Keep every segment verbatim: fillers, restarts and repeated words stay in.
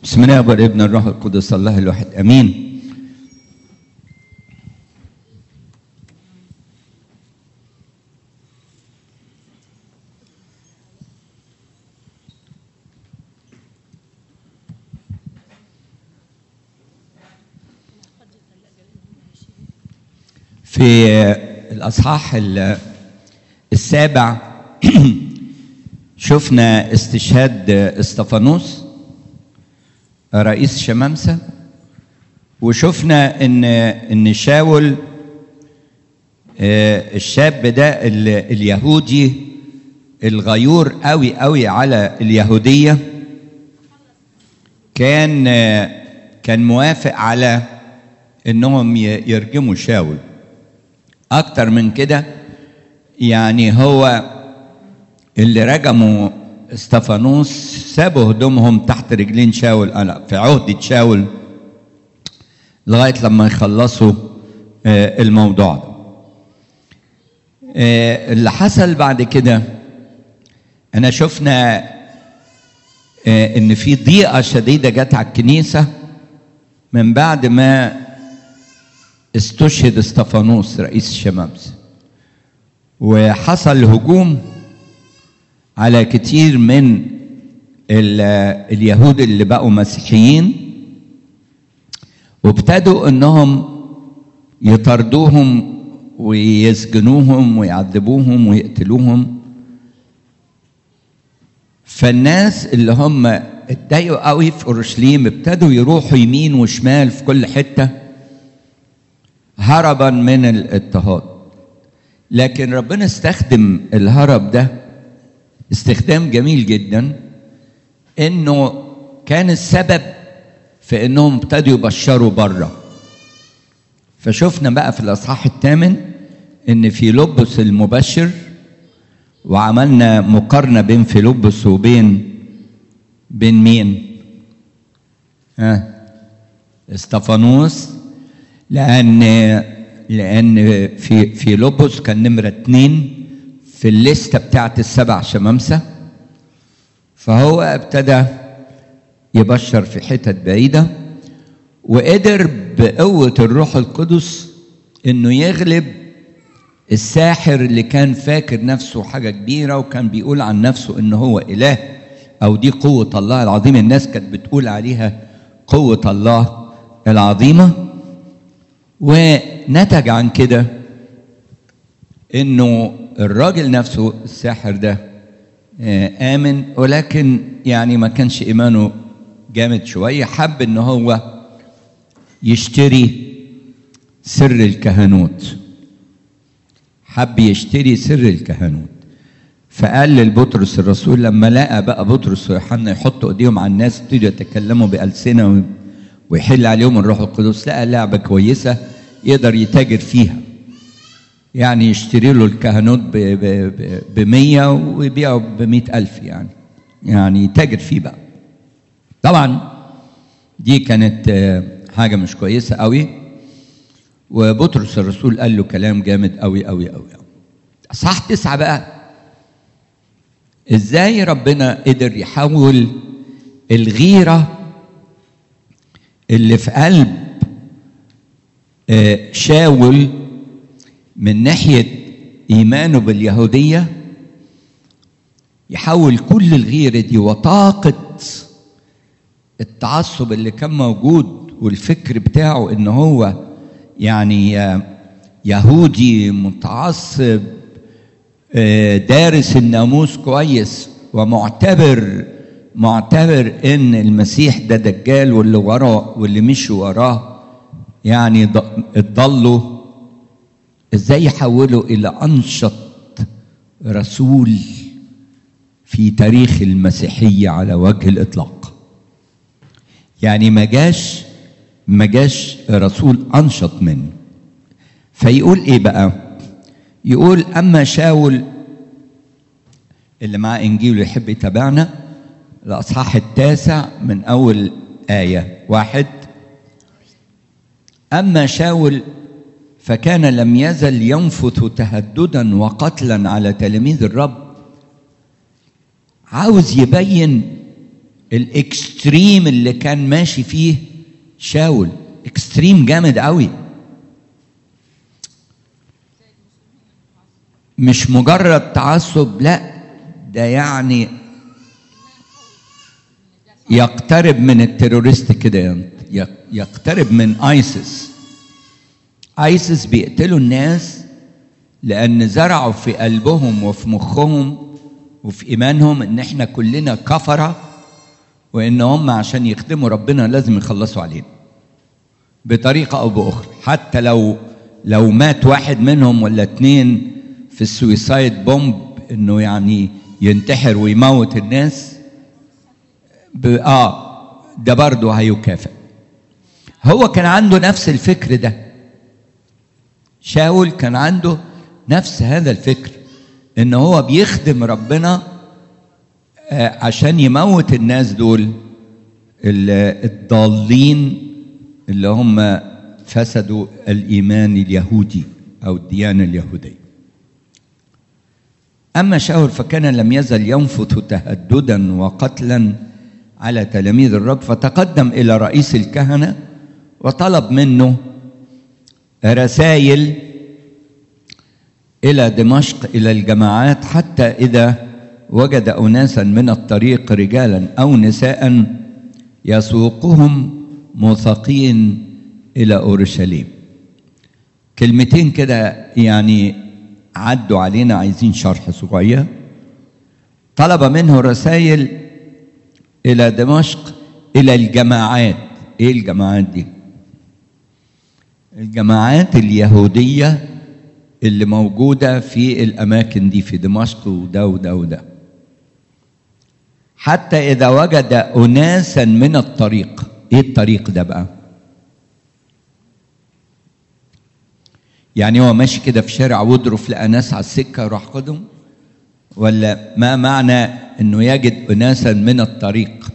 بسم الله والابن الروح القدس الله الواحد امين. في الاصحاح السابع شفنا استشهاد استفانوس رئيس شمامسة، وشفنا ان ان شاول الشاب ده اليهودي الغيور قوي قوي على اليهودية كان كان موافق على انهم يرجموا شاول. اكتر من كده يعني هو اللي رجموا استفانوس سابوا هدومهم تحت رجلين شاول في عهدة شاول لغاية لما يخلصوا الموضوع ده. اللي حصل بعد كده أنا شفنا إن في ضيقة شديدة جت على الكنيسة من بعد ما استشهد استفانوس رئيس الشمامسة، وحصل هجوم على كتير من اليهود اللي بقوا مسيحيين، وابتدوا انهم يطردوهم ويسجنوهم ويعذبوهم ويقتلوهم. فالناس اللي هم اتضايقوا قوي في اورشليم ابتدوا يروحوا يمين وشمال في كل حته هربا من الاضطهاد. لكن ربنا استخدم الهرب ده استخدام جميل جدا، انه كان السبب في انهم ابتدوا يبشروا بره. فشفنا بقى في الاصحاح الثامن ان فيلبس المبشر، وعملنا مقارنه بين فيلبس وبين بين مين؟ ها استفانوس، لان لان في فيلبس كان نمره اتنين في الليسته بتاعت السبع شمامسه، فهو ابتدى يبشر في حتت بعيده، وقدر بقوه الروح القدس انه يغلب الساحر اللي كان فاكر نفسه حاجه كبيره وكان بيقول عن نفسه انه هو اله او دي قوه الله العظيم. الناس كانت بتقول عليها قوه الله العظيمه، ونتج عن كده انه الراجل نفسه الساحر ده آمن، ولكن يعني ما كانش إيمانه جامد شوية. حب إن هو يشتري سر الكهنوت، حب يشتري سر الكهنوت. فقال للبطرس الرسول لما لقى بقى بطرس ويوحنا يحطوا ايديهم على الناس ابتدوا يتكلموا بألسنة ويحل عليهم الروح القدس، لقى لعبة كويسة يقدر يتاجر فيها، يعني يشتري له الكهنوت بمية ويبيعه بمئة ألف، يعني يعني يتاجر فيه بقى. طبعا دي كانت حاجة مش كويسة قوي، وبطرس الرسول قال له كلام جامد قوي قوي قوي. صح تسعة بقى ازاي ربنا قدر يحول الغيرة اللي في قلب شاول من ناحية إيمانه باليهودية، يحول كل الغيرة دي وطاقة التعصب اللي كان موجود والفكر بتاعه إنه هو يعني يهودي متعصب دارس الناموس كويس ومعتبر معتبر إن المسيح ده دجال واللي وراه واللي مشي وراه يعني اتضلوا. ازاي يحوله الى انشط رسول في تاريخ المسيحيه على وجه الاطلاق؟ يعني ما جاش ما جاش رسول انشط منه. فيقول ايه بقى؟ يقول اما شاول، اللي معاه انجيل يحب يتابعنا، الاصحاح التاسع من اول ايه واحد. اما شاول فكان لم يزل ينفث تهددا وقتلا على تلاميذ الرب. عاوز يبين الاكستريم اللي كان ماشي فيه شاول، اكستريم جامد قوي، مش مجرد تعصب، لا ده يعني يقترب من التيرورست كده، يقترب من ايسس. ايسس بيقتلوا الناس لان زرعوا في قلبهم وفي مخهم وفي ايمانهم ان احنا كلنا كفره، وان هم عشان يخدموا ربنا لازم يخلصوا علينا بطريقه او باخرى. حتى لو لو مات واحد منهم ولا اتنين في السويسايد بومب، انه يعني ينتحر ويموت الناس، اه ده برضه هيكافئ. هو كان عنده نفس الفكر ده، شاول كان عنده نفس هذا الفكر، ان هو بيخدم ربنا آه عشان يموت الناس دول الضالين اللي هم فسدوا الايمان اليهودي او الديانه اليهوديه. اما شاول فكان لم يزل ينفث تهددا وقتلا على تلاميذ الرب، فتقدم الى رئيس الكهنه وطلب منه رسائل الى دمشق الى الجماعات، حتى اذا وجد اناسا من الطريق رجالا او نساء يسوقهم موثقين الى اورشليم. كلمتين كده يعني عدوا علينا، عايزين شرح صغير. طلب منه رسائل الى دمشق الى الجماعات. ايه الجماعات دي؟ الجماعات اليهوديه اللي موجوده في الاماكن دي، في دمشق وده وده وده، حتى اذا وجد اناسا من الطريق. ايه الطريق ده بقى؟ يعني هو ماشي كده في شارع وضرف لقى ناس على السكه يروح خدهم؟ ولا ما معنى انه يجد اناسا من الطريق؟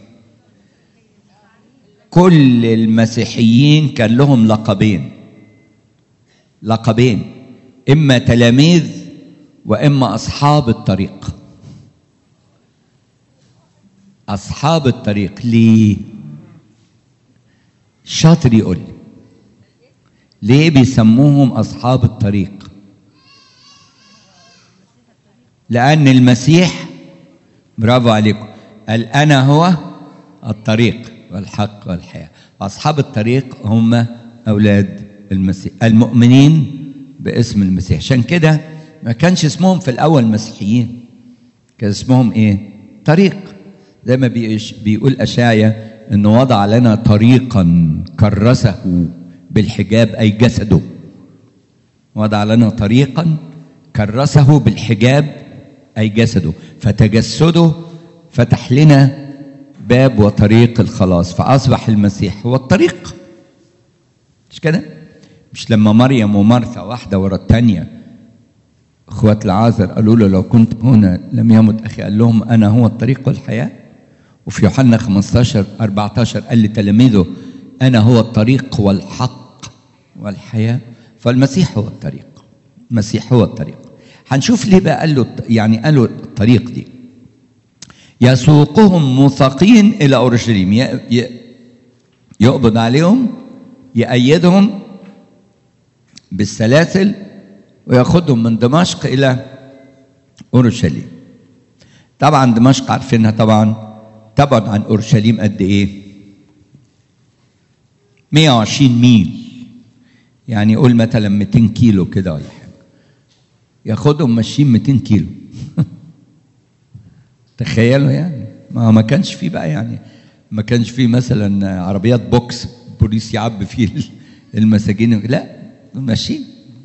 كل المسيحيين كان لهم لقبين، لقبين، اما تلاميذ واما اصحاب الطريق. اصحاب الطريق ليه؟ شاطر يقول لي ليه بيسموهم اصحاب الطريق؟ لان المسيح، برافو عليكم، قال انا هو الطريق والحق والحياه. اصحاب الطريق هم اولاد المسيح، المؤمنين باسم المسيح. عشان كده ما كانش اسمهم في الاول مسيحيين، كان اسمهم ايه؟ طريق. زي ما بيقول اشعيا انه وضع لنا طريقا كرسه بالحجاب، اي جسده. وضع لنا طريقا كرسه بالحجاب اي جسده، فتجسده فتح لنا باب وطريق الخلاص، فاصبح المسيح هو الطريق. مش كده؟ مش لما مريم ومرثا واحده ورا الثانيه اخوات العازر قالوا له لو كنت هنا لم يمت اخي، قال لهم انا هو الطريق والحياه. وفي يوحنا خمستاشر أربعتاشر قال لتلاميذه انا هو الطريق والحق والحياه. فالمسيح هو الطريق، المسيح هو الطريق. هنشوف ليه بقى قال له يعني قالوا الطريق دي. يسوقهم موثقين الى اورشليم، يقبض عليهم، يأيدهم بالسلاسل وياخدهم من دمشق الى اورشليم. طبعا دمشق عارفينها طبعا، تبعد عن اورشليم قد ايه؟ مية وعشرين ميل، يعني يقول مثلا مئتين كيلو كده ولا حاجه، ياخدهم ماشيين مئتين كيلو. تخيلوا يعني، ما ما كانش فيه بقى يعني ما كانش فيه مثلا عربيات بوكس بوليس يعبي فيه المساجين، لا ماشيين.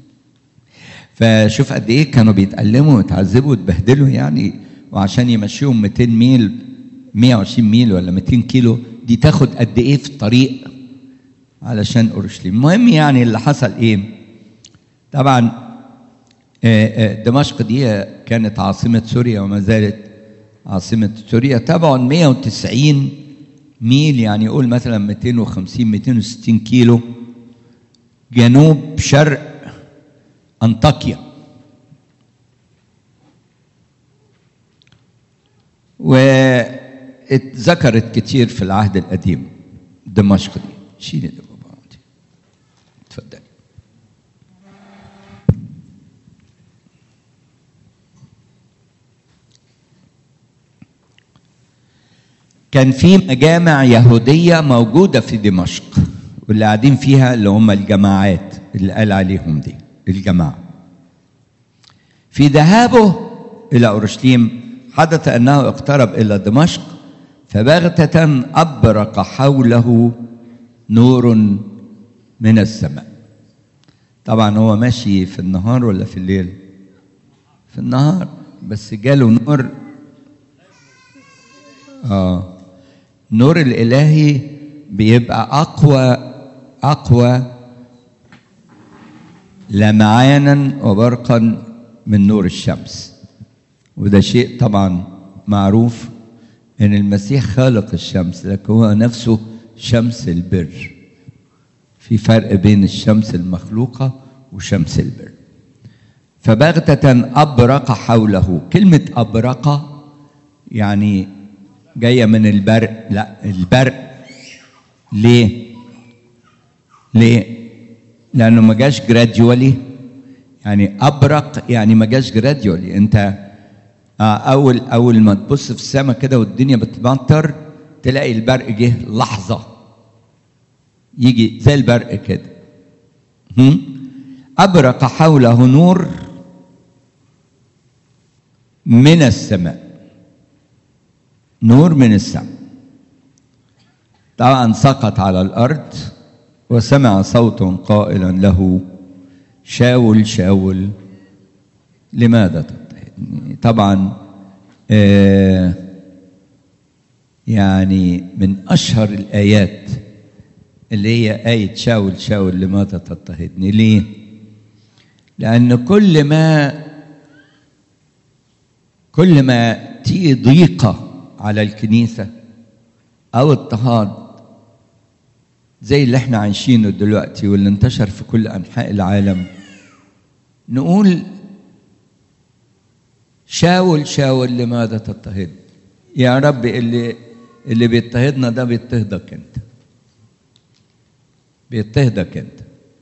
فشوف قد ايه كانوا بيتألموا ويتعذبوا ويتبهدلوا يعني، وعشان يمشيهم مئتين ميل، مية وعشرين ميل ولا مئتين كيلو، دي تاخد قد ايه في الطريق علشان اورشليم. المهم يعني اللي حصل ايه؟ طبعا دمشق دي كانت عاصمة سوريا وما زالت عاصمة سوريا. تبعد مية وتسعين ميل، يعني يقول مثلا مئتين وخمسين مئتين وستين كيلو جنوب شرق أنطاكيا. اتذكرت كتير في العهد القديم. دمشق دي شيلي ده بابا دي. اتفضلي. كان في مجامع يهودية موجودة في دمشق، واللي قاعدين فيها اللي هم الجماعات اللي قال عليهم دي الجماعة. في ذهابه إلى أورشليم حدث أنه اقترب إلى دمشق، فبغتة أبرق حوله نور من السماء. طبعا هو ماشي في النهار ولا في الليل؟ في النهار، بس جاله نور. آه نور الإلهي بيبقى أقوى أقوى لمعانا وبرقا من نور الشمس. وده شيء طبعا معروف ان المسيح خالق الشمس، لكن هو نفسه شمس البر. في فرق بين الشمس المخلوقة وشمس البر. فبغتة أبرق حوله. كلمة أبرق يعني جاية من البرق. لا، البرق. ليه؟ ليه؟ لأنه ما جاش جراديولي. يعني أبرق يعني ما جاش جراديولي. أنت أول أول ما تبص في السماء كده والدنيا بتمطر تلاقي البرق جه لحظة، يجي زي البرق كده. أبرق حوله نور من السماء. نور من السماء. طبعا سقط على الأرض وسمع صوت قائلا له: شاول شاول لماذا تضطهدني؟ طبعا آه يعني من أشهر الآيات اللي هي آية شاول شاول لماذا تضطهدني. ليه؟ لأن كل ما كل ما تيجي ضيقة على الكنيسة أو اضطهاد زي اللي احنا عايشينه دلوقتي واللي انتشر في كل أنحاء العالم، نقول شاول شاول لماذا تضطهد؟ يا رب اللي اللي بيضطهدنا ده بيضطهدك انت. بيضطهدك انت.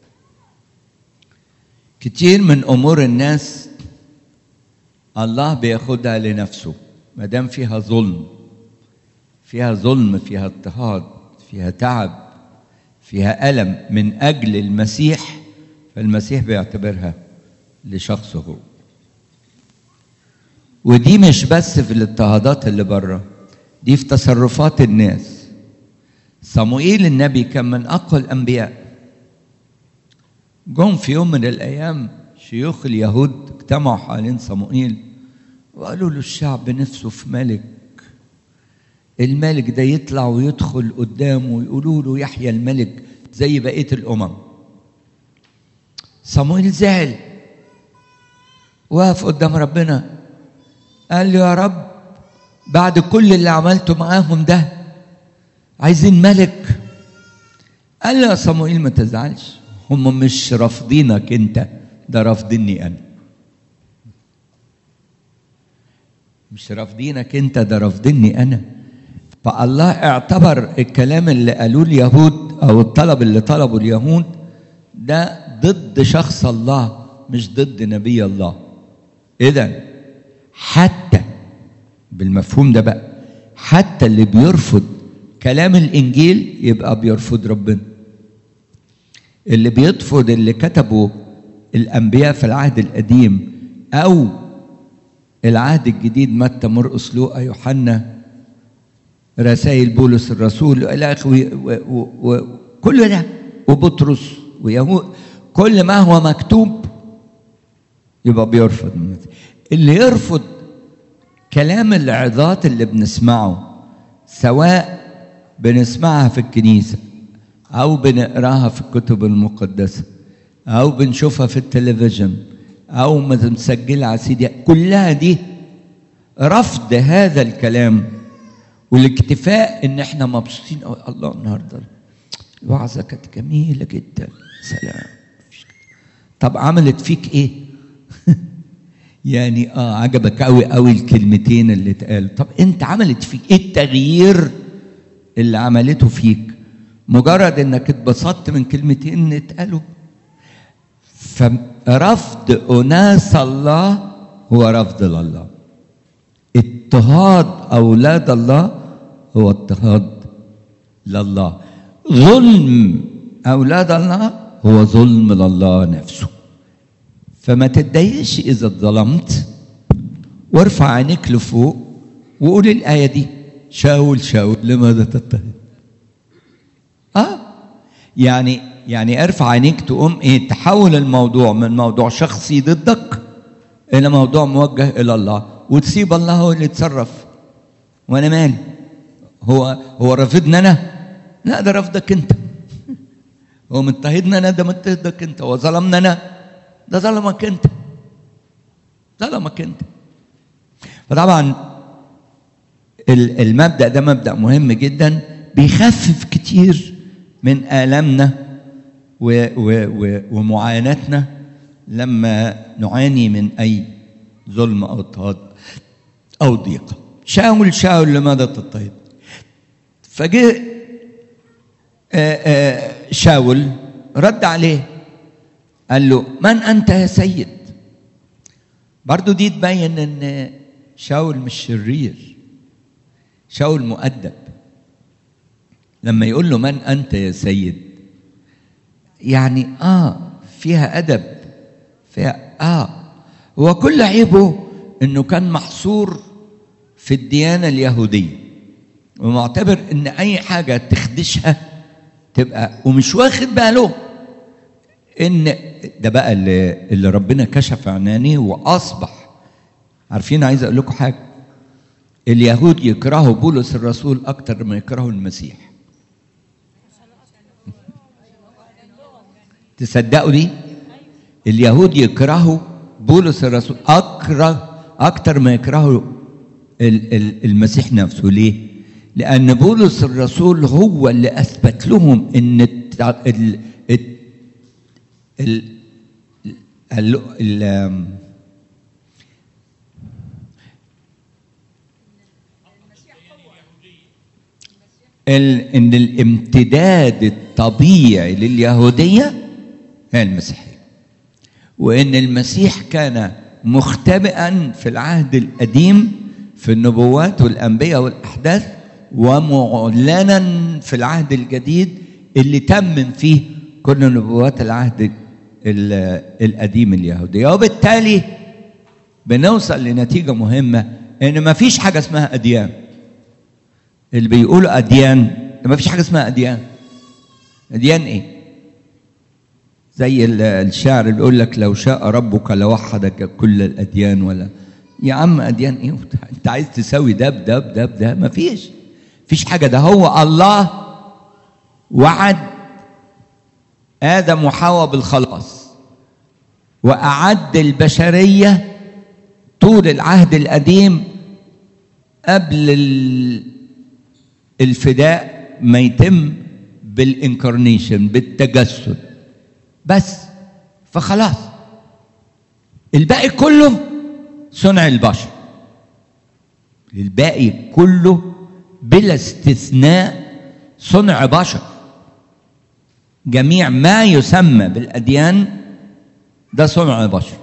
كتير من امور الناس الله بياخدها لنفسه ما دام فيها ظلم، فيها ظلم، فيها اضطهاد، فيها تعب، فيها ألم من أجل المسيح، فالمسيح بيعتبرها لشخصه هو. ودي مش بس في الاضطهادات اللي بره، دي في تصرفات الناس. صموئيل النبي كان من أقوى الأنبياء. جم في يوم من الأيام شيوخ اليهود اجتمعوا حوالين صموئيل وقالوا له الشعب نفسه في ملك، الملك ده يطلع ويدخل قدامه ويقولوا له يحيى الملك زي بقية الأمم. صموئيل زعل، وقف قدام ربنا قال له يا رب بعد كل اللي عملته معاهم ده عايزين ملك. قال له يا صموئيل ما تزعلش، هم مش رافضينك انت، ده رافضيني انا. مش رافضينك انت، ده رافضيني انا. فالله اعتبر الكلام اللي قالوه اليهود او الطلب اللي طلبوا اليهود ده ضد شخص الله، مش ضد نبي الله. اذا حتى بالمفهوم ده بقى، حتى اللي بيرفض كلام الانجيل يبقى بيرفض ربنا. اللي بيرفض اللي كتبوا الانبياء في العهد القديم او العهد الجديد، متى مرقس لوقا يوحنا رسائل بولس الرسول الى اخره وكل ده، وبطرس ويهود، كل ما هو مكتوب يبقى بيرفض. اللي يرفض كلام العظات اللي بنسمعه، سواء بنسمعها في الكنيسة أو بنقراها في الكتب المقدسة أو بنشوفها في التلفزيون أو مسجلة على سيدي، كلها دي رفض هذا الكلام والاكتفاء إن إحنا مبسوطين. الله النهارده الوعظة كانت جميلة جدا، سلام. طب عملت فيك إيه؟ يعني اه عجبك قوي قوي الكلمتين اللي اتقالوا. طب انت عملت فيك ايه التغيير اللي عملته فيك؟ مجرد انك اتبسطت من كلمتين اتقالوا؟ فرفض اناس الله هو رفض لله. اضطهاد اولاد الله هو اضطهاد لله. ظلم اولاد الله هو ظلم لله نفسه. فما تتضايقش اذا اتظلمت، وارفع عينيك لفوق وقول الايه دي: شاول شاول لماذا تضطهد؟ اه يعني يعني ارفع عينيك تقوم ايه؟ تحول الموضوع من موضوع شخصي ضدك الى موضوع موجه الى الله، وتسيب الله هو اللي يتصرف. وانا مالي؟ هو هو رافضني انا؟ لا، ده رفضك انت. هو مضطهدنا انا؟ ده مضطهدك انت. هو ظلمنا انا؟ ده ظلمك انت. ظلمك انت. فطبعا المبدأ ده مبدأ مهم جدا، بيخفف كتير من آلامنا ومعاناتنا لما نعاني من أي ظلم أو اضطهاد أو ضيق. شاول شاول لماذا تضطهد؟ فجاء شاول رد عليه قال له: من أنت يا سيد؟ برضو دي تبين أن شاول مش شرير، شاول مؤدب. لما يقول له: من أنت يا سيد؟ يعني آه فيها أدب، فيها آه هو كل عيبه أنه كان محصور في الديانة اليهودية، ومعتبر أن أي حاجة تخدشها تبقى، ومش واخد باله ان ده بقى اللي, اللي ربنا كشف عناني واصبح. عارفين، عايز اقول لكم حاجه: اليهود يكرهوا بولس الرسول اكتر ما يكرهوا المسيح. تصدقوا دي؟ اليهود يكرهوا بولس الرسول اكره اكتر ما يكرهوا المسيح نفسه. ليه؟ لان بولس الرسول هو اللي اثبت لهم ان ال ال ال ال ال ان الامتداد الطبيعي لليهودية هي المسيحية، وان المسيح كان مختبئا في العهد القديم في النبوات والأنبياء والأحداث، ومعلنا في العهد الجديد اللي تمم فيه كل نبوات العهد القديم اليهودية. وبالتالي بنوصل لنتيجة مهمة، ان ما فيش حاجة اسمها أديان. اللي بيقولوا أديان، ما فيش حاجة اسمها أديان. أديان ايه؟ زي الشاعر اللي بيقول لك: لو شاء ربك لوحدك كل الأديان. ولا يا عم أديان ايه؟ انت عايز تساوي ده بده بده بده؟ ما فيش فيش حاجة. ده هو الله وعد آدم وحواء بالخلاص، وأعد البشرية طول العهد القديم قبل الفداء ما يتم بالإنكارنيشن، بالتجسد بس. فخلاص الباقي كله صنع البشر، الباقي كله بلا استثناء صنع بشر. جميع ما يسمى بالأديان ده صنع بشر.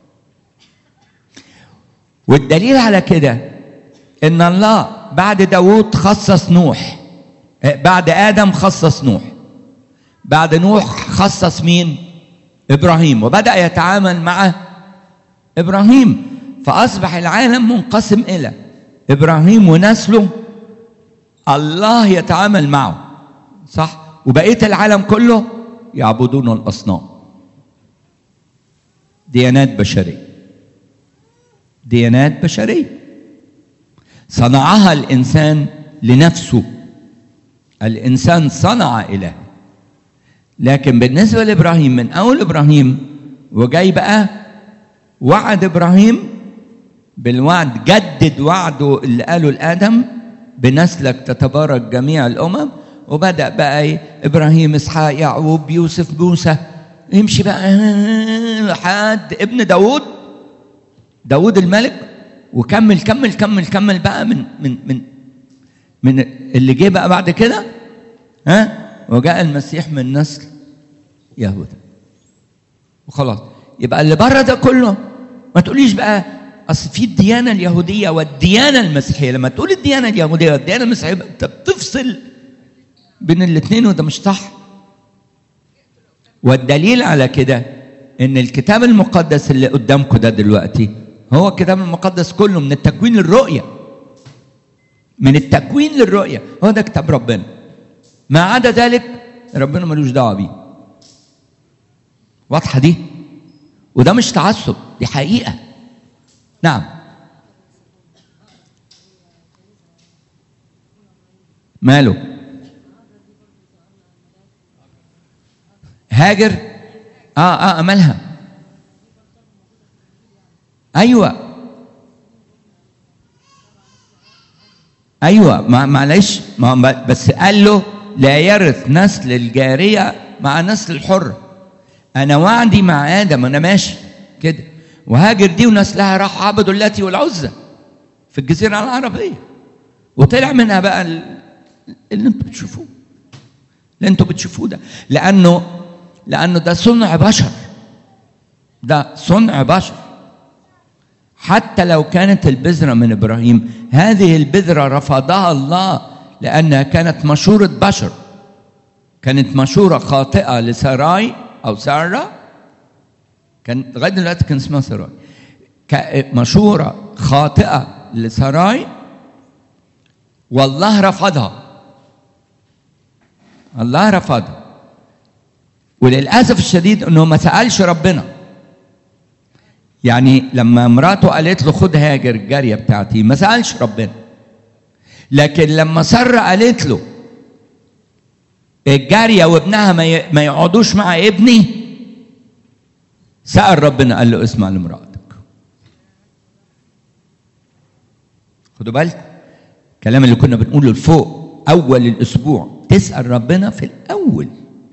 والدليل على كده إن الله بعد داود خصص نوح، بعد آدم خصص نوح، بعد نوح خصص مين؟ إبراهيم، وبدأ يتعامل مع إبراهيم. فأصبح العالم منقسم إلى إبراهيم ونسله الله يتعامل معه، صح؟ وبقية العالم كله يعبدون الأصنام. ديانات بشرية، ديانات بشرية صنعها الإنسان لنفسه. الإنسان صنع إله. لكن بالنسبة لإبراهيم، من أول إبراهيم وجاي بقى وعد إبراهيم بالوعد، جدد وعده اللي قاله لآدم: بنسلك تتبارك جميع الأمم. وبدأ بقى إيه؟ إبراهيم، إسحاق، يعقوب، يوسف، موسى، يمشي بقى لحد ابن داود داود الملك، وكمل كمل كمل كمل بقى من من من من اللي جه بقى بعد كده، ها، وجاء المسيح من نسل يهوذا وخلاص. يبقى اللي بره ده كله ما تقوليش بقى اصل في الديانه اليهوديه والديانه المسيحيه. لما تقول الديانه اليهوديه والديانه المسيحيه انت بتفصل بين الاثنين، وده مش صح. والدليل على كده ان الكتاب المقدس اللي قدامكم ده دلوقتي هو الكتاب المقدس كله من التكوين للرؤيه، من التكوين للرؤيه، هو ده كتاب ربنا. ما عدا ذلك ربنا ملوش دعوه بيه. واضحه دي؟ وده مش تعصب، دي حقيقه. نعم. ماله؟ هاجر؟ اه اه مالها؟ ايوه ايوه معلش، ما بس قال له لا يرث نسل الجاريه مع نسل الحر. انا وعدي مع ادم انا ماشي كده، وهاجر دي ونسلها راحوا عبدوا اللاتي والعزى في الجزيره العربيه، وطلع منها بقى اللي انتوا بتشوفوه، اللي انتوا بتشوفوه ده، لانه لانه ده صنع بشر، ده صنع بشر. حتى لو كانت البذرة من إبراهيم، هذه البذرة رفضها الله لأنها كانت مشورة بشر، كانت مشورة خاطئة لساراي أو سارة، كان لغاية دلوقتي كان اسمها ساراي، مشورة خاطئة لساراي والله رفضها، الله رفضها. وللأسف الشديد أنه ما سألش ربنا. يعني لما مراته قالت له خد هاجر الجارية بتاعتي ما سألش ربنا، لكن لما سارة قالت له الجارية وابنها ما يقعدوش مع ابني، سأل ربنا قال له اسمع لمراتك. خدوا بالك الكلام اللي كنا بنقوله لفوق أول الأسبوع، تسأل ربنا في الأول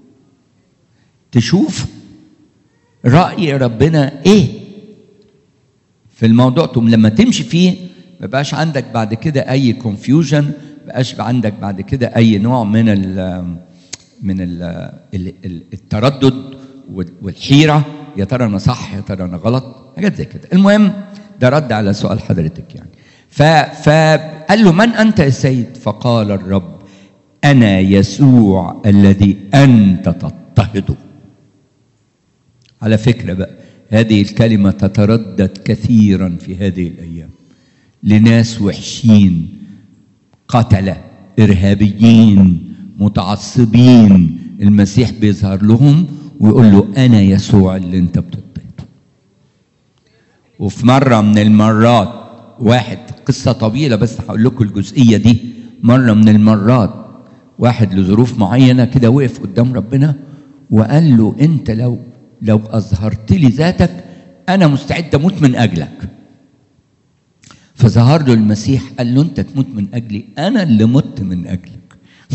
تشوف رأي ربنا إيه في الموضوع، ثم لما تمشي فيه ما بقاش عندك بعد كده اي كونفيوجن، ما بقاش عندك بعد كده اي نوع من ال من ال التردد والحيره، يا ترى انا صح يا ترى انا غلط، حاجات زي كده. المهم ده رد على سؤال حضرتك يعني. فقال له من انت يا سيد؟ فقال الرب انا يسوع الذي انت تضطهده. على فكره بقى هذه الكلمة تتردد كثيرا في هذه الأيام لناس وحشين، قتلة، إرهابيين، متعصبين، المسيح بيظهر لهم ويقول له أنا يسوع اللي أنت بتضطهده. وفي مرة من المرات واحد، قصة طويلة بس هقول لكم الجزئية دي، مرة من المرات واحد لظروف معينة كده وقف قدام ربنا وقال له أنت لو لو أظهرت لي ذاتك أنا مستعد أموت من أجلك. فظهر له المسيح قال له أنت تموت من أجلي؟ أنا اللي مت من أجلك،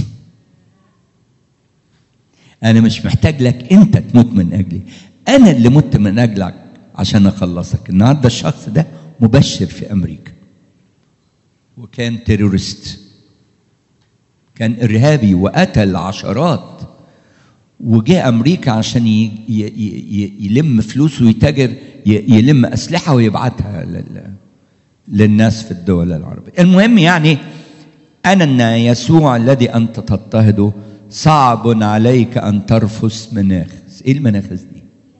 أنا مش محتاج لك أنت تموت من أجلي، أنا اللي مت من أجلك عشان أخلصك. النهارده الشخص ده مبشر في أمريكا، وكان تيرورست، كان إرهابي وقتل عشرات، وجاء أمريكا عشان يلم فلوس ويتاجر، يلم أسلحة ويبعتها للناس في الدول العربية. المهم يعني أنا يسوع الذي أنت تضطهده صعب عليك أن ترفس مناخس. إيه المناخس دي؟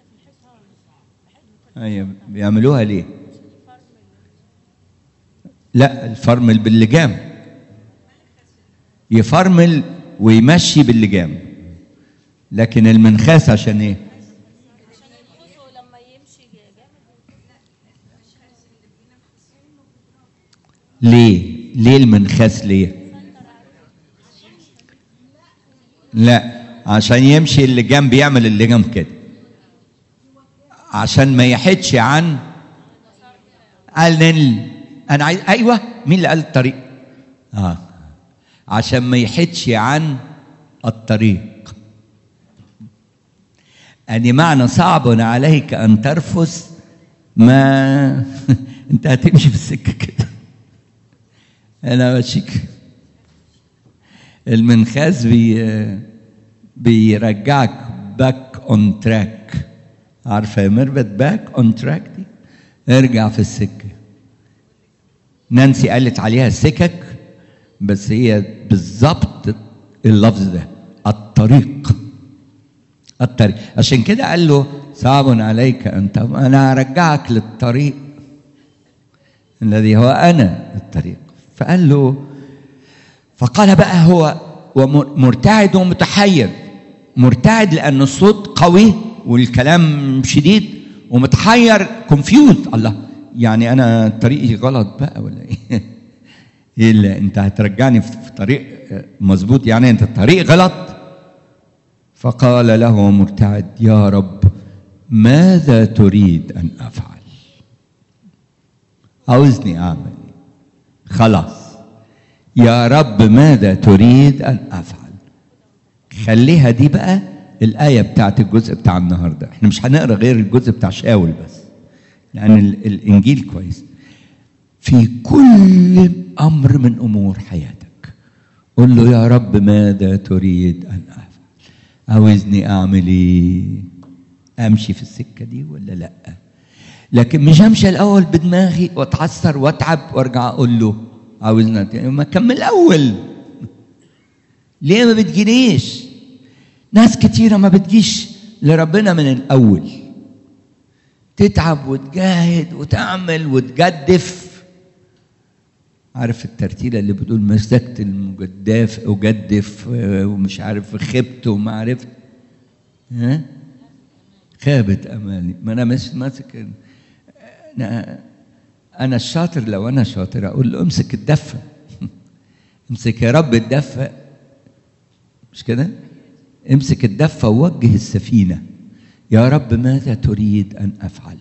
أيوة بيعملوها ليه؟ لا الفرمل باللجام، يفرمل ويمشي باللجام، لكن المنخاس عشان ايه؟ عشان ينقصه لما يمشي جامد. ليه؟ ليه المنخاس ليه؟ لا عشان يمشي اللجام، بيعمل اللجام كده عشان ما يحدش عن قال انا عايز ايوه مين اللي قال الطريق؟ اه عشان ما يحدش عن الطريق. يعني معنى صعب عليك أن ترفس ما انت هتمشي في السكه كده، انا ماشيك. المنخاز بي بيرجعك باك اون تراك. عارفه يا ميرفت باك اون تراك دي؟ ارجع في السكه. نانسي قالت عليها سكك، بس هي بالظبط اللفظ ده، الطريق. الطريق. عشان كده قال له صعب عليك انت، انا هرجعك للطريق الذي هو انا الطريق. فقال له، فقال بقى هو مرتعد ومتحير. مرتعد لان الصوت قوي والكلام شديد، ومتحير كونفيوز. الله، يعني انا طريقي غلط بقى ولا ايه؟ ايه اللي انت هترجعني في طريق مظبوط؟ يعني انت الطريق غلط. فقال له مرتعد: يا رب ماذا تريد ان افعل؟ عاوزني اعمل خلاص. يا رب ماذا تريد ان افعل؟ خليها دي بقى الايه بتاعت الجزء بتاع النهارده. احنا مش هنقرا غير الجزء بتاع شاول بس، لان الانجيل كويس. في كل امر من امور حياتك قل له: يا رب ماذا تريد ان افعل؟ عاوزني اعمل ايه؟ امشي في السكه دي ولا لا؟ لكن مش همشي الاول بدماغي واتعثر واتعب وارجع اقول له عاوزنا. ما كمل الاول. ليه ما بتجينيش؟ ناس كتيره ما بتجيش لربنا من الاول، تتعب وتجاهد وتعمل وتجدف. عارف الترتيله اللي بتقول مسكت المجدف اجدف ومش عارف خبت وما عرفت، ها خابت امالي. ما انا مش ماسك. انا انا الشاطر، لو انا شاطر اقول له امسك الدفه. امسك يا رب الدفه، مش كده؟ امسك الدفه ووجه السفينه. يا رب ماذا تريد ان افعل؟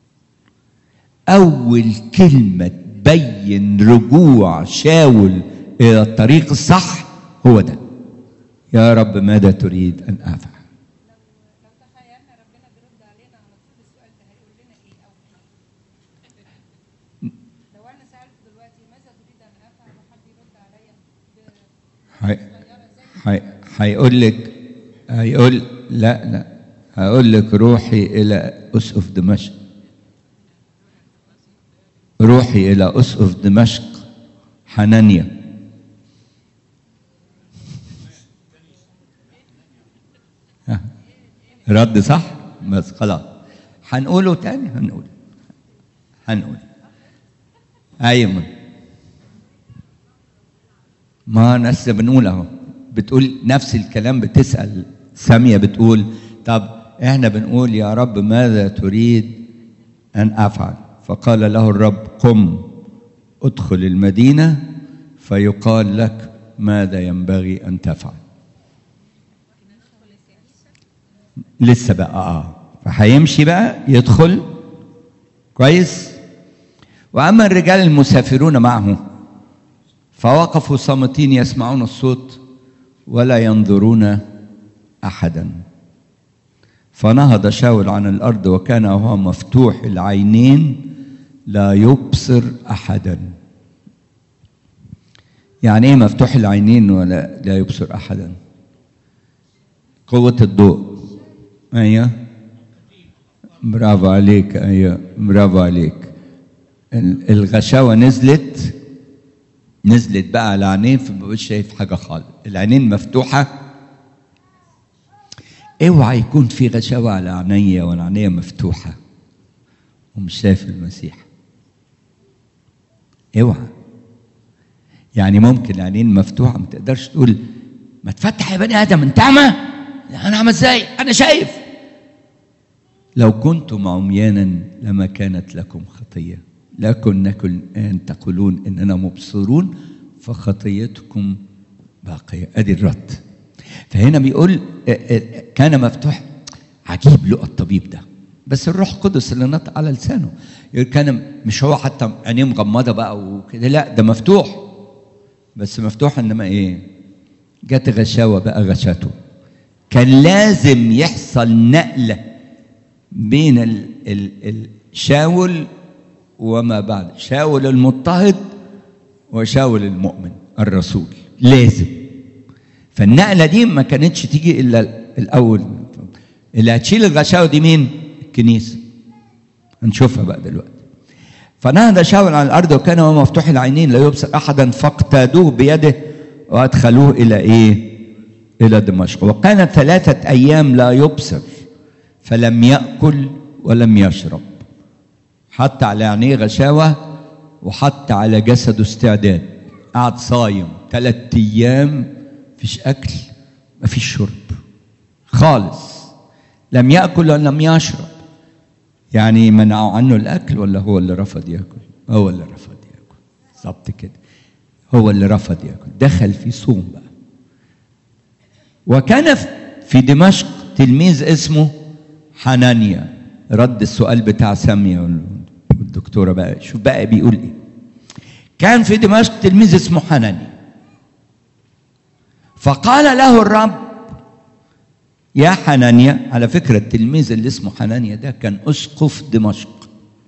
اول كلمه تبين رجوع شاول الى الطريق الصح هو ده: يا رب ماذا تريد ان افعل؟ لو تخيلنا ربنا بيرد علينا على طول السؤال ده، هيقول لنا ايه اول؟ لو انا سالت دلوقتي ماذا تريد ان افعل وحد يرد عليا هيقول لك، هيقول لا لا هقول لك روحي الى اسقف دمشق. روحي الى اسقف دمشق حنانيا. رد صح؟ بس خلاص هنقوله تاني. هنقول هنقول ايمن. ما ناس بنقول اهو، بتقول نفس الكلام. بتسأل سامية بتقول: طب احنا بنقول يا رب ماذا تريد ان افعل؟ فقال له الرب: قم ادخل المدينة فيقال لك ماذا ينبغي ان تفعل. لسه بقى اه فهيمشي بقى يدخل كويس. واما الرجال المسافرون معه فوقفوا صامتين يسمعون الصوت ولا ينظرون احدا. فنهض شاول عن الارض وكان وهو مفتوح العينين لا يبصر احدا. يعني ايه مفتوح العينين ولا لا يبصر احدا؟ قوة الضوء. ايوه برافو عليك. ايوه برافو عليك. الغشاوة نزلت نزلت بقى على عينيه، فمبقاش شايف حاجة خالص. العينين مفتوحة. اوعى يكون في غشاوة على عينيا ولا عينيا مفتوحة ومش شايف المسيح. اوعى. يعني ممكن العينين مفتوحة ما تقدرش تقول ما تفتح يا بني ادم انت اعمى. انا اعمى ازاي؟ انا شايف. لو كنتم عميانا لما كانت لكم خطية، لكنكم الآن تقولون إننا مبصرون فخطيتكم باقية. أدي الرد. فهنا بيقول كان مفتوح. عجيب لقى الطبيب ده، بس الروح القدس اللي نطق على لسانه. كان مش هو حتى عينيه مغمضة بقى وكده، لا ده مفتوح، بس مفتوح إنما إيه؟ جت غشاوة بقى غشته. كان لازم يحصل نقلة بين ال ال ال شاول وما بعد، شاول المضطهد وشاول المؤمن الرسول، لازم. فالنقله دي ما كانتش تيجي الا الاول. اللي هتشيل الغشاوه دي مين؟ الكنيسه. هنشوفها بقى دلوقتي. فنهض شاول على الارض وكان هو مفتوح العينين لا يبصر احدا، فاقتادوه بيده وادخلوه الى ايه؟ الى دمشق. وكان ثلاثه ايام لا يبصر، فلم ياكل ولم يشرب. حط على عينيه غشاوه وحط على جسده استعداد. قعد صايم ثلاث ايام، مفيش اكل مفيش شرب خالص. لم ياكل ولم يشرب، يعني منعوا عنه الاكل ولا هو اللي رفض ياكل؟ هو اللي رفض ياكل، بالظبط كده، هو اللي رفض ياكل، دخل في صوم بقى. وكان في دمشق تلميذ اسمه حنانيا. رد السؤال بتاع ساميه والدكتوره بقى، شوف بقى بيقول ايه. كان في دمشق تلميذ اسمه حنانيا، فقال له الرب يا حنانيا. على فكره التلميذ اللي اسمه حنانيا ده كان اسقف دمشق،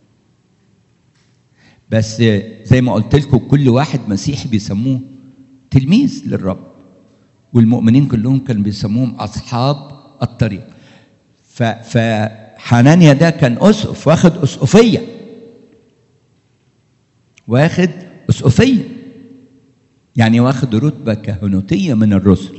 بس زي ما قلت لكم كل واحد مسيحي بيسموه تلميذ للرب، والمؤمنين كلهم كانوا بيسموهم اصحاب الطريق. فحنانيا ده كان اسقف، واخد اسقفيه، واخد اسقفيه يعني واخد رتبه كهنوتيه من الرسل.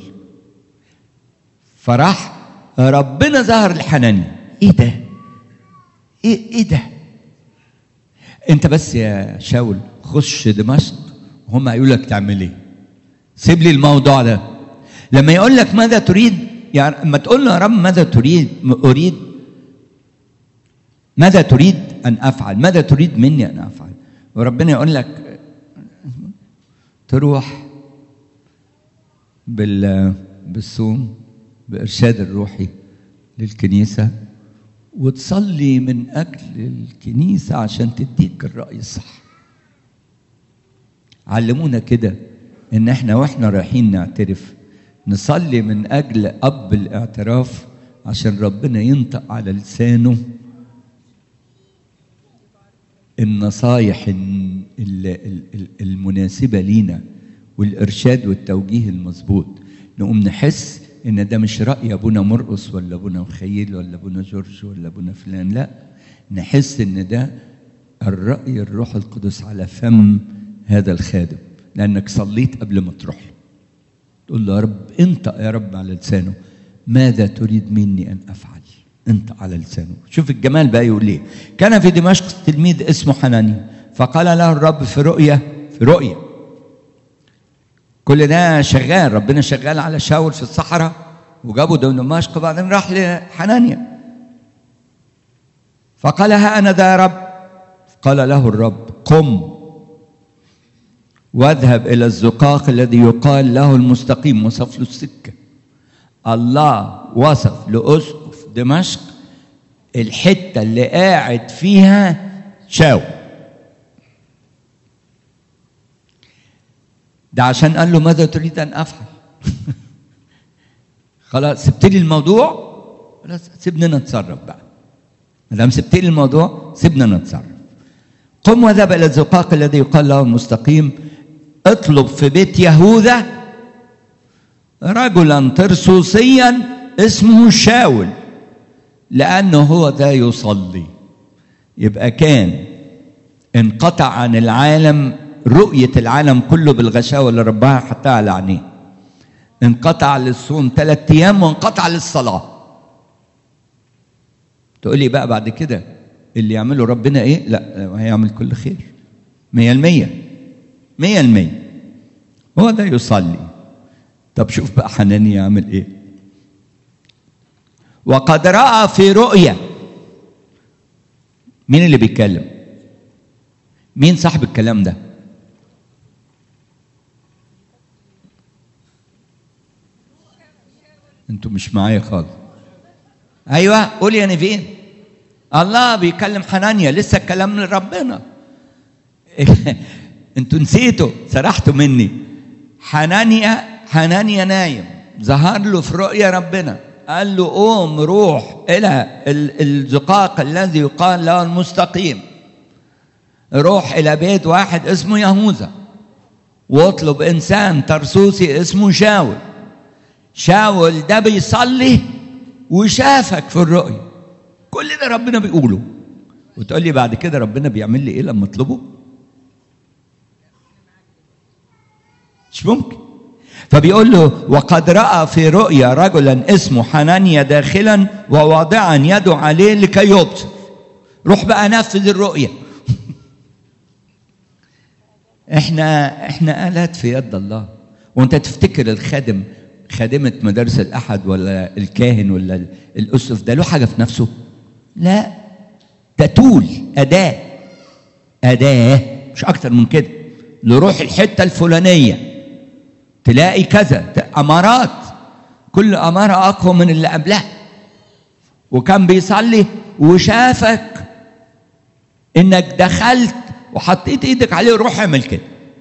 فراح ربنا ظهر لحنانيا. ايه ده؟ ايه ايه ده؟ انت بس يا شاول خش دمشق وهم هيقولوا لك تعمل ايه. سيب لي الموضوع ده. لما يقول لك ماذا تريد، يعني لما تقول له يا رب ماذا تريد، اريد ماذا تريد ان افعل، ماذا تريد مني ان افعل، وربنا يقول لك تروح بال بالصوم بإرشاد الروحي للكنيسة وتصلي من أجل الكنيسة عشان تديك الرأي الصح. علمونا كده إن إحنا وإحنا رايحين نعترف نصلي من أجل أب الاعتراف عشان ربنا ينطق على لسانه النصايح المناسبة لينا والإرشاد والتوجيه المظبوط. نقوم نحس إن ده مش رأي أبونا مرقس ولا أبونا مخيل ولا أبونا جورج ولا أبونا فلان، لا، نحس إن ده الرأي الروح القدس على فم هذا الخادم، لأنك صليت قبل ما تروح له. تقول له يا رب انطق يا رب على لسانه ماذا تريد مني أن أفعل، انطق على لسانه. شوف الجمال بقى يقول ليه. كان في دمشق تلميذ اسمه حنانيا، فقال له الرب في رؤية في رؤية كل ده شغال، ربنا شغال على شاول في الصحراء وجابوا دمشق، بعدين راح لحنانيا. فقال ها أنا ذا يا رب. قال له الرب قم واذهب إلى الزقاق الذي يقال له المستقيم. وصف له السكة. الله وصف لأسقف دمشق الحتة اللي قاعد فيها شاول. ده عشان قال له ماذا تريد أن أفعل. خلاص سبت لي الموضوع، خلاص سيبنا نتصرف بقى. ما دام سبت لي الموضوع سيبنا نتصرف. قم وذهب إلى الزقاق الذي يقال له المستقيم، اطلب في بيت يهوذا رجلا ترسوسيا اسمه شاول لأنه هو ذا يصلي. يبقى كان انقطع عن العالم، رؤية العالم كله بالغشاوة اللي ربها حطها على عينيه. انقطع للصوم ثلاث أيام وانقطع للصلاة. تقول لي بقى بعد كده اللي يعمله ربنا إيه؟ لا، هيعمل كل خير مية المية مية المية. هو ده يصلي. طب شوف بقى حنانيا يعمل إيه. وقد رأى في رؤية. مين اللي بيتكلم؟ مين صاحب الكلام ده؟ انتوا مش معايا خالص. ايوه قول يا نيفين. الله بيكلم حنانيا، لسه الكلام من ربنا. انتوا نسيتوا، سرحتوا مني. حنانيا حنانيا نايم، ظهر له في رؤيا ربنا قال له قوم روح إلى الزقاق الذي يقال له المستقيم، روح إلى بيت واحد اسمه يهوذا واطلب إنسان ترسوسي اسمه شاول. شاول ده بيصلي وشافك في الرؤية. كل ده ربنا بيقوله، وتقول لي بعد كده ربنا بيعمل لي إيه لما أطلبه؟ مش ممكن. فبيقول له وقد رأى في رؤيا رجلا اسمه حنانيا داخلا وواضعا يده عليه لكي يبصر. روح بقى نفذ الرؤية. احنا احنا آلات في يد الله. وانت تفتكر الخادم، خادمة مدارس الأحد ولا الكاهن ولا الأسقف ده له حاجة في نفسه؟ لا، ده تول، أداة أداة مش أكتر من كده. لروح الحتة الفلانية تلاقي كذا، أمارات، كل أمارة أقوى من اللي قبلها. وكان بيصلي وشافك إنك دخلت وحطيت إيدك عليه، روح اعمل كده.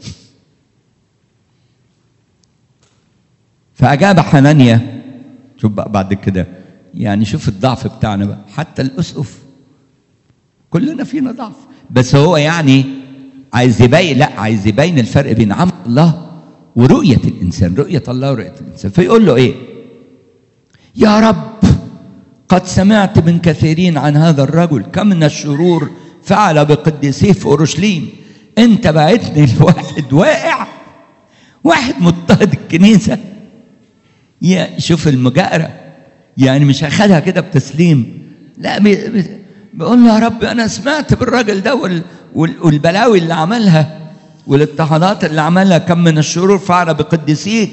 فأجاب حنانيا. شوف بقى بعد كده، يعني شوف الضعف بتاعنا بقى، حتى الأسقف كلنا فينا ضعف، بس هو يعني عايز يبين، لا عايز يبين الفرق بين عمل الله ورؤية الإنسان، رؤية الله ورؤية الإنسان. فيقول له إيه؟ يا رب قد سمعت من كثيرين عن هذا الرجل، كم من الشرور فعل بقديسيه في أورشليم. أنت بعتني لواحد واقع، واحد مضطهد الكنيسة. يا شوف المجاءرة، يعني مش هاخدها كده بتسليم، لا بيقول له يا رب أنا سمعت بالراجل ده وال والبلاوي اللي عملها والاضطهادات اللي عملها، كم من الشرور فعل بقديسيك،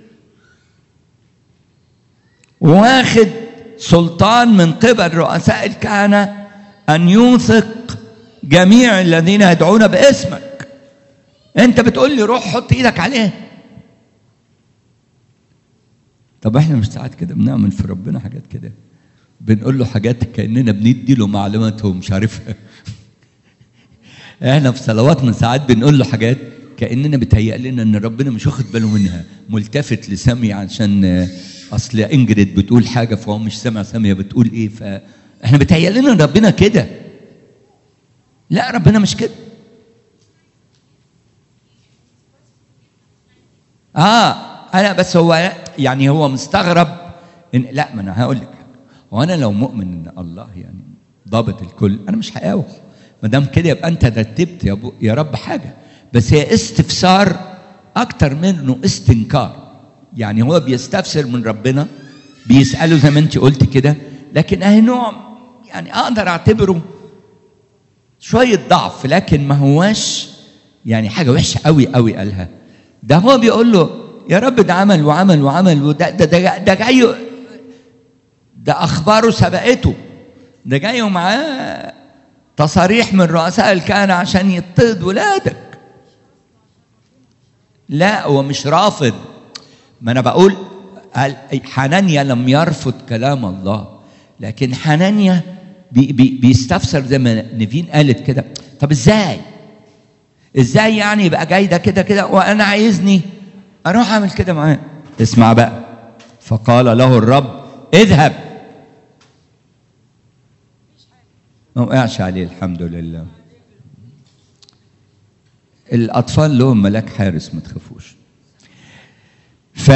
واخد سلطان من قبل رؤساء الكهنة أن يوثق جميع الذين يدعون باسمك. أنت بتقول لي روح حط إيدك عليه. طب احنا مش ساعات كده بنعمل في ربنا حاجات كده، بنقول له حاجات كأننا بندي له معلومات هو مش عارفها. احنا في صلواتنا ساعات بنقول له حاجات كأننا بتهيأ لنا ان ربنا مش واخد باله منها، ملتفت لسامية عشان اصل انجريد بتقول حاجة فهو مش سامع سامية بتقول ايه، فاحنا بتهيأ لنا ان ربنا كده. لا، ربنا مش كده. اه انا بس هو يعني هو مستغرب إن لا، ما انا هقول لك، وانا لو مؤمن ان الله يعني ضابط الكل انا مش هقاوح. ما دام كده يبقى انت رتبت يا, يا رب حاجه، بس هي استفسار اكتر منه استنكار. يعني هو بيستفسر من ربنا، بيساله زي ما انت قلت كده، لكن اهي نوع يعني اقدر اعتبره شويه ضعف، لكن ما هواش يعني حاجه وحشه قوي قوي قالها. ده هو بيقول له يا رب ده عمل وعمل وعمل، وده ده ده, ده جاي، ده اخباره سبقته، ده جاي ومعاه تصاريح من رؤساء الكهنة عشان يضطهد ولادك. لا، هو مش رافض. ما انا بقول حنانيا لم يرفض كلام الله، لكن حنانيا بي بي بيستفسر زي ما نيفين قالت كده. طب ازاي ازاي يعني يبقى جاي ده كده كده وانا عايزني اروح اعمل كده معاه؟ اسمع بقى. فقال له الرب اذهب. ما وقعش عليه الحمد لله. الاطفال لهم ملاك حارس، ما تخافوش. ف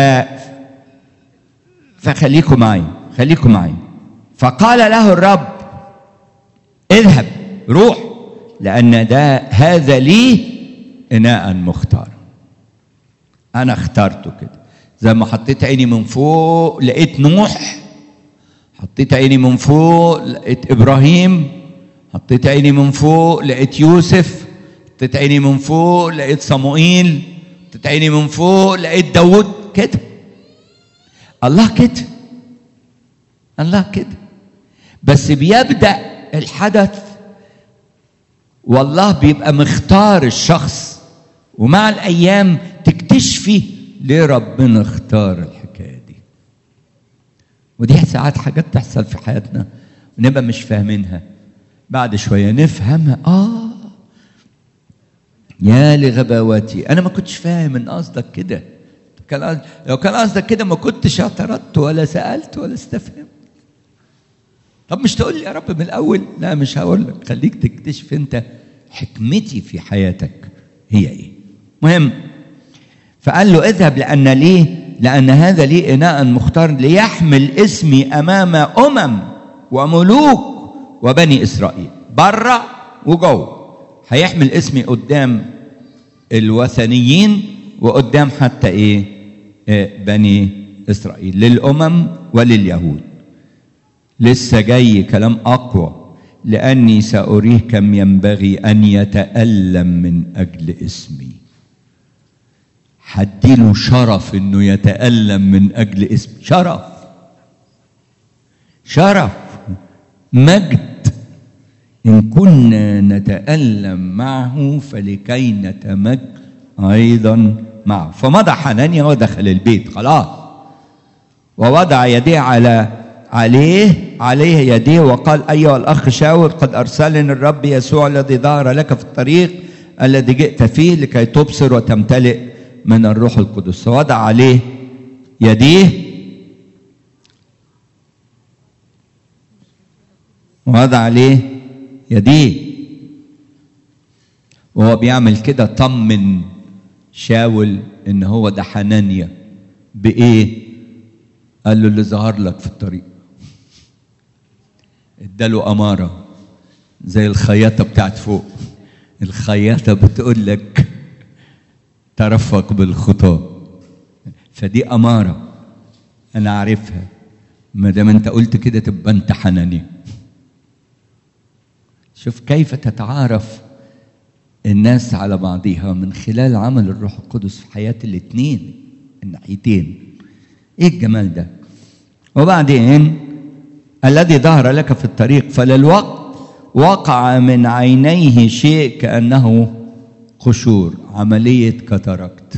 فخليكم معي خليكم معي. فقال له الرب اذهب، روح، لأن ده هذا لي إناء مختار. أنا اخترته كده. زي ما حطيت عيني من فوق لقيت نوح، حطيت عيني من فوق لقيت إبراهيم، حطيت عيني من فوق لقيت يوسف، حطيت عيني من فوق لقيت صموئيل، حطيت عيني من فوق لقيت داود. كده الله كده، الله كده. بس بيبدأ الحدث والله بيبقى مختار الشخص، ومع الأيام تكتشفي ليه ربنا اختار الحكاية دي. ودي ساعات حاجات تحصل في حياتنا ونبقى مش فاهمينها، بعد شوية نفهمها. آه يا لغباوتي، أنا ما كنتش فاهم إن قصدك كده. كان لو كان قصدك كده ما كنتش اعترضت ولا سألت ولا استفهمت. طب مش تقول لي يا رب من الأول؟ لا مش هقول لك، خليك تكتشف أنت حكمتي في حياتك هي إيه. مهم. فقال له اذهب لأن لي لأن هذا لي إناء مختار ليحمل اسمي أمام أمم وملوك وبني إسرائيل، بره وجوه. هيحمل اسمي قدام الوثنيين وقدام حتى إيه؟ إيه بني إسرائيل، للأمم ولليهود. لسه جاي كلام أقوى، لأني سأريه كم ينبغي أن يتألم من أجل اسمي. حديله شرف إنه يتألم من أجل اسمي، شرف شرف مجد. إن كنا نتألم معه فلكي نتمجد أيضا معه. فمضى حنانيا ودخل البيت خلاص، ووضع يديه على عليه عليه يديه وقال: أيها الأخ شاول، قد أرسلني الرب يسوع الذي ظهر لك في الطريق الذي جئت فيه لكي تبصر وتمتلئ من الروح القدس. فوضع عليه يديه ووضع عليه يديه وهو بيعمل كده طمن شاول ان هو ده حنانيا. بايه؟ قال له اللي ظهر لك في الطريق. اداله اماره زي الخياطه بتاعت فوق. الخياطه بتقول لك ترفق بالخطى، فدي اماره انا عارفها. ما دام انت قلت كده تبقى انت حنانيا. شوف كيف تتعارف الناس على بعضها من خلال عمل الروح القدس في حياة الاثنين الناحيتين. ايه الجمال ده؟ وبعدين الذي ظهر لك في الطريق فللوقت وقع من عينيه شيء كأنه قشور. عملية كاتاراكت.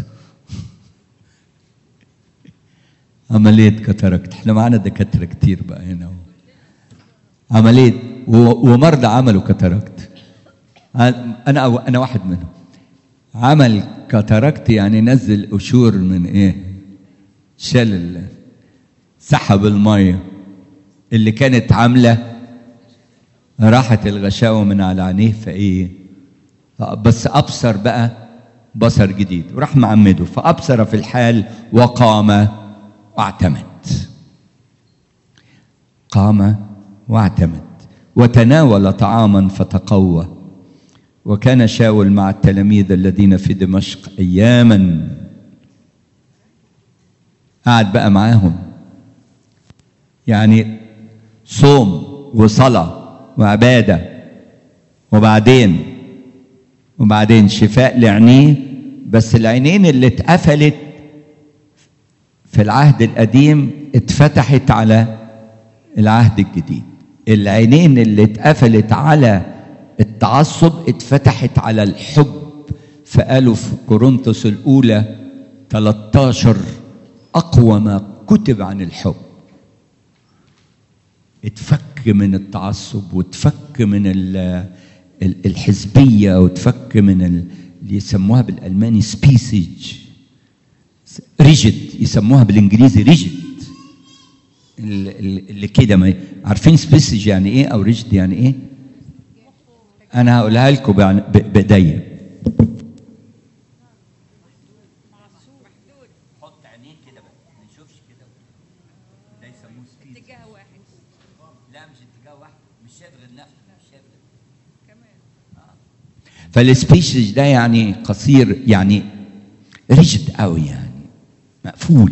عملية كاتاراكت. احنا معانا دكاترة كتير بقى هنا. عملية ومرضى عملوا كاتاراكت. انا انا واحد منهم. عمل كاتاراكت يعني نزل قشور من ايه؟ شال سحب الميه اللي كانت عامله، راحت الغشاوه من على عينيه. فايه؟ بس ابصر بقى بصر جديد وراح معمده. فابصر في الحال وقام واعتمد. قام واعتمد وتناول طعاما فتقوى. وكان شاول مع التلاميذ الذين في دمشق اياما. قعد بقى معاهم، يعني صوم وصلاه وعباده، وبعدين وبعدين شفاء لعينيه. بس العينين اللي اتقفلت في العهد القديم اتفتحت على العهد الجديد. العينين اللي اتقفلت على التعصب اتفتحت على الحب. فقالوا في كورنثوس الأولى ثلاثة عشر أقوى ما كتب عن الحب. اتفك من التعصب واتفك من الحزبية واتفك من اللي يسموها بالألماني سبيسيج، ريجيد يسموها بالإنجليزي ريجيد. اللي كده ما عارفين سبيسيج يعني ايه او ريجيد يعني ايه؟ انا هقولها لكم بايديا. حط عينيك كده بقى ما نشوفش كده. ده يسموه سبيسيج. اتجاه واحد. لا مش اتجاه واحد، مش شايف غير نفسه، مش شايف غير كمان. اه فالسبيسيج ده يعني قصير، يعني ريجيد قوي، يعني مقفول.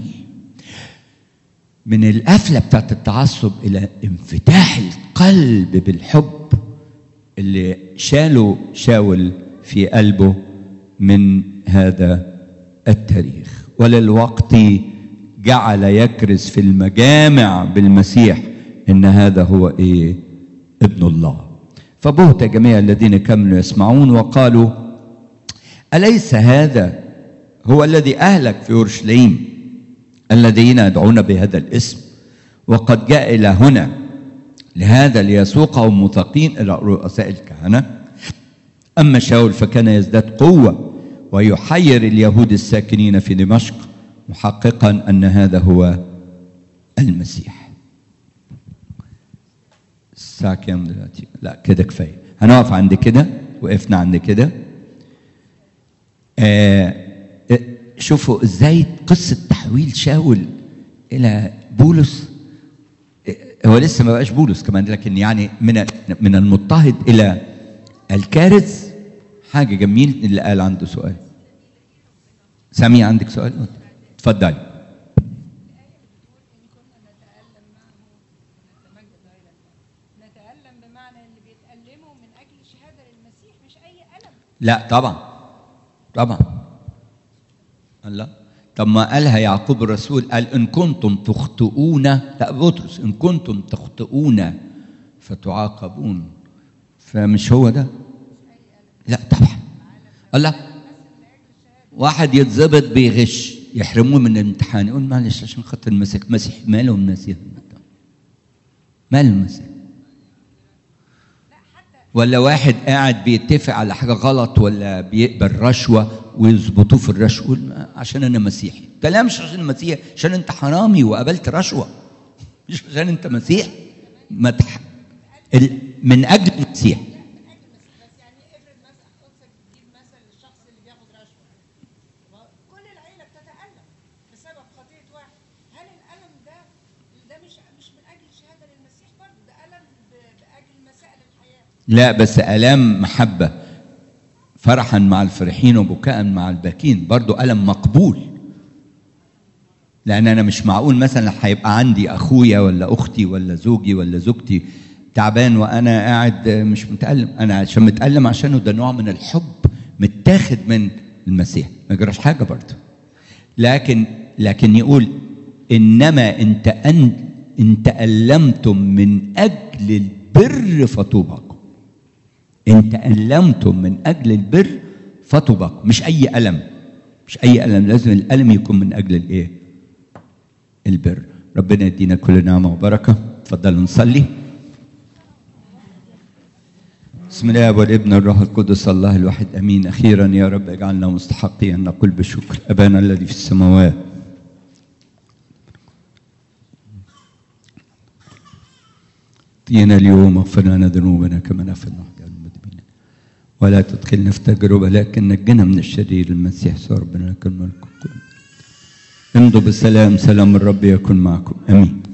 من القفله بتاعت التعصب الى انفتاح القلب بالحب اللي شالوا شاول في قلبه من هذا التاريخ. وللوقت جعل يكرز في المجامع بالمسيح ان هذا هو ايه؟ ابن الله. فبهت جميع الذين كانوا يسمعون وقالوا: أليس هذا هو الذي أهلك في أورشليم الذين يدعون بهذا الاسم؟ وقد جاء إلى هنا لهذا ليسوقهم مثاقين إلى رؤساء الكهنة. أما شاول فكان يزداد قوة ويحير اليهود الساكنين في دمشق محققا أن هذا هو المسيح. الساعة كام دلوقتي؟ لا كده كفاية، هنقف عند كده، وقفنا عند كده. آه شوفوا ازاي قصة تحويل شاول إلى بولس. هو لسه ما بقاش بولس كمان، لكن يعني من من المضطهد إلى الكارث، حاجة جميل. اللي قال عنده سؤال. سامي عندك سؤال؟ اتفضلي. نتألم بمعنى اللي بيتألموا من أجل شهادة للمسيح، مش أي ألم. لا طبعا طبعا. الله، طب ما قالها يعقوب الرسول، قال إن كنتم تخطئون، لا بطرس، إن كنتم تخطئون فتعاقبون. فمش هو ده؟ لا طبعا. الله، واحد يتظبط بيغش يحرموه من الامتحان، يقول معلش عشان خاطر المسيح. مسيح ماله المسيح؟ ماله المسيح؟ ولا واحد قاعد بيتفق على حاجه غلط ولا بيقبل رشوه ويظبطوه في الرشوه، يقول عشان انا مسيحي. كلام مش عشان المسيح، عشان انت حرامي وقبلت رشوه، مش عشان انت مسيح. مدح من اجل المسيح. لا بس آلام محبة، فرحا مع الفرحين وبكاء مع الباكين، برضو ألم مقبول. لأن أنا مش معقول مثلا هيبقى عندي أخويا ولا أختي ولا زوجي ولا زوجتي تعبان وأنا قاعد مش متألم. أنا عشان متألم عشانه، ده نوع من الحب متاخد من المسيح، ما يجراش حاجة برضو. لكن لكن يقول إنما إن إن تألمتم من أجل البر فطوبى. إن تألمتم من أجل البر فطوبى. مش أي ألم، مش أي ألم، لازم الألم يكون من أجل الإيه؟ البر. ربنا يدينا كل نعمة وبركة. تفضلوا نصلي. بسم الله والابن والروح القدس الله الواحد امين. اخيرا يا رب اجعلنا مستحقين ان نقول بشكر ابانا الذي في السماوات. اعطينا اليوم اغفر لنا ذنوبنا كما نغفر المذنبين، ولا تدخلنا في تجربه لكن نجنا من الشرير. المسيح صار ربنا لك الملك. امضوا بالسلام، سلام الرب يكن معكم. امين.